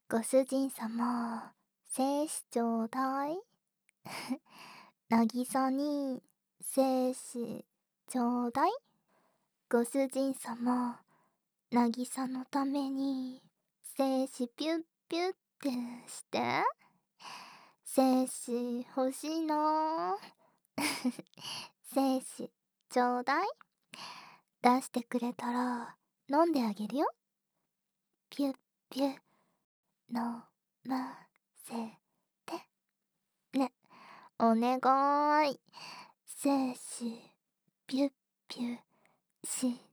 ご主人様、精子ちょうだい。なぎさに、精子ちょうだい。ご主人様、なぎさのために、精子ピュッピュッってして。精子欲しいな。精子ちょうだい。出してくれたら、飲んであげるよ。ピュッピュッ、飲ませて。ね、お願い。精子、ピュッピュッ、し